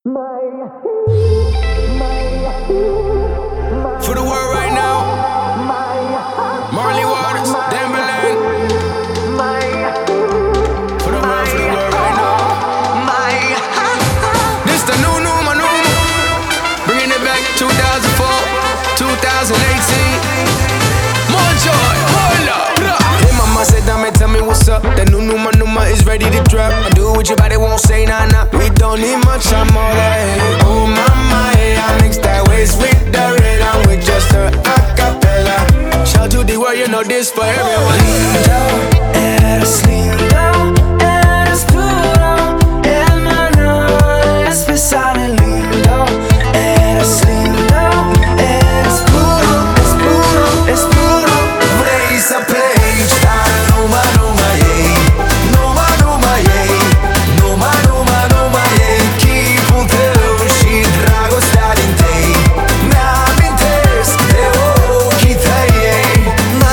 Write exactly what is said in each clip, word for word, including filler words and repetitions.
For the world right now, Marley Waters, Timbaland. For the world, for the world right now. This the new, new, my new, bringing it back two thousand four, two thousand eighteen. More joy, more love. Hey mama said, dame, tell me what's up. The new, new, my new, my is ready to drop. I do what your body won't say, nah, nah. We don't need much, I'm all that. Oh mama, hey, I mix that waist with the rhythm with just a acapella. Shout to the world, you know this for everyone. Lindo, eres lindo, eres puro, hermano, especial y lindo. Eres lindo, eres puro, es puro, es puro. Raise a play, start numa numa yay, numa numa yay, numa numa numa yay. Keep on telling she drago starting day. Now I'm in test, they all keep saying.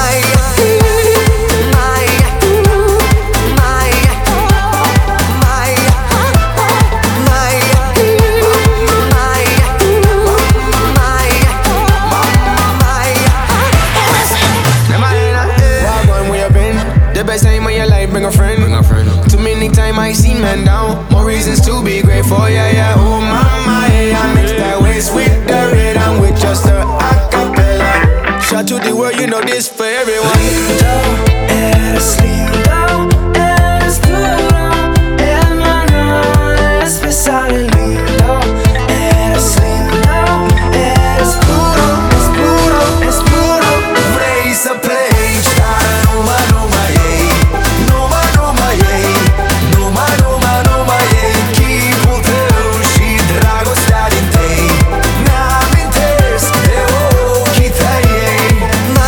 The best time of your life, bring a friend. Bring a friend. Too many times I seen men down. More reasons to be grateful, yeah, yeah. Oh mama, yeah, I mix that waist with the rhythm with just a acapella. Shout to the world, you know this for everyone. Lindo, eres lindo, eres puro, hermano, especial y lindo. Eres lindo, eres puro, es puro, es puro. Raise a play, start numa numa yay, numa numa yay, numa numa numa yay. Keep on telling she drago starting day. Now I'm in test, they all keep saying.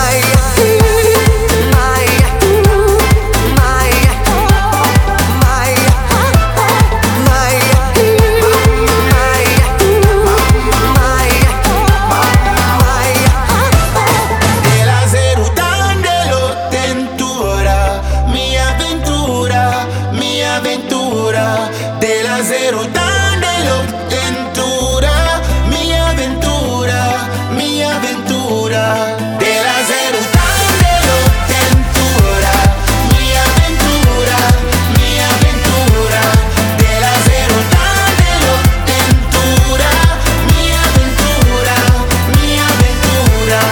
De la zero tan de lo tentura, mi aventura, mi aventura. De la zero tan de lo tentura, mi aventura, mi aventura. De la zero tan de lo tentura, mi aventura, mi aventura.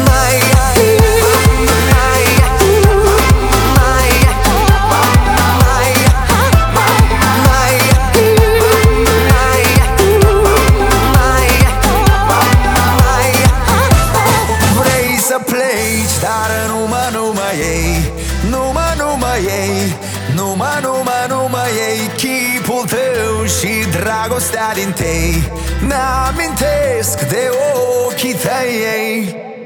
Play, start numa numa yay, numa numa yay, numa numa numa yay. Keep on telling she drago starting day. Now I'm in test, they all keep saying.